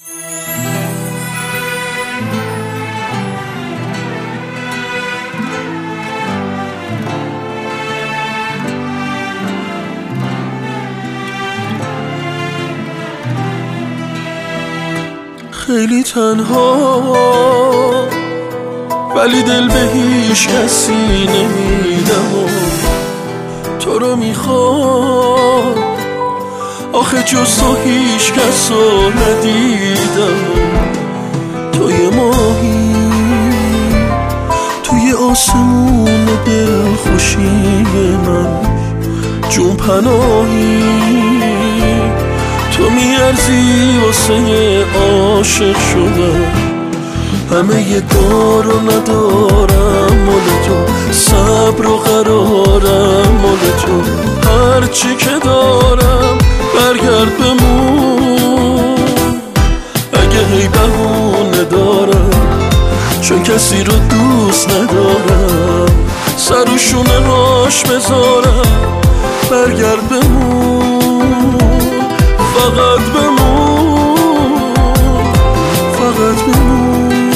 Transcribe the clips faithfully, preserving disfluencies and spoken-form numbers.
خیلی تنها ولی دل به هیچ کسی نمیدم و تو رو میخوام، آخه جز تو هیچ کس رو ندیدم. توی ماهی توی آسمون دل خوشی من، جون پناهی تو میارزی واسه عاشق شدن. همه ی دار رو ندارم مال تو، صبر و قرارم مال تو. هرچی که دارم برگرد بمون، اگه هی بهونه دارم چون کسی رو دوست ندارم. سر و شونه راش بذارم برگرد بمون، فقط بمون، فقط بمون.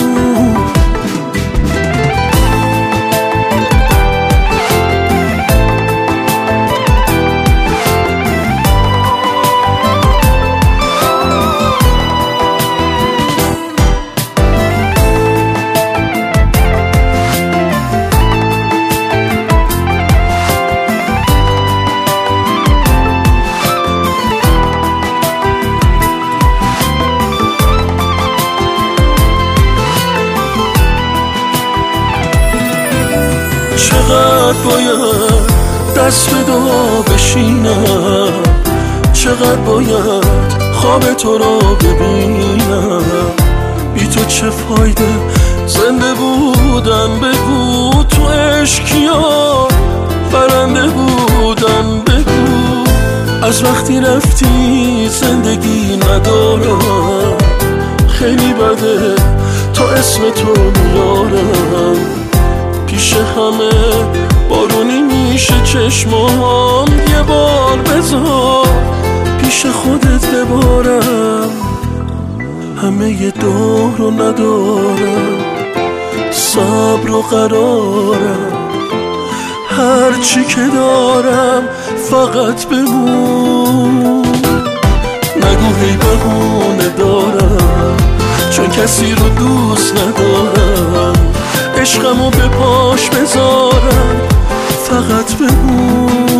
چقدر باید دست به دعا بشینم، چقدر باید خواب تو رو ببینم. بی تو چه فایده زنده بودن؟ بگو تو عشقیا برنده بودن. بگو از وقتی رفتی زندگی ندارم. خیلی بده تا اسم تو میارم، پیش همه بارونی میشه چشمام. یه بار بذار پیش خودت ببارم. همه ی دار رو ندارم، صبر و قرارم. هرچی که دارم فقط بمون، نگو هی بهونه دارم چون کسی رو دوست ندارم. عشقمو به پاش بذارم فقط بمون.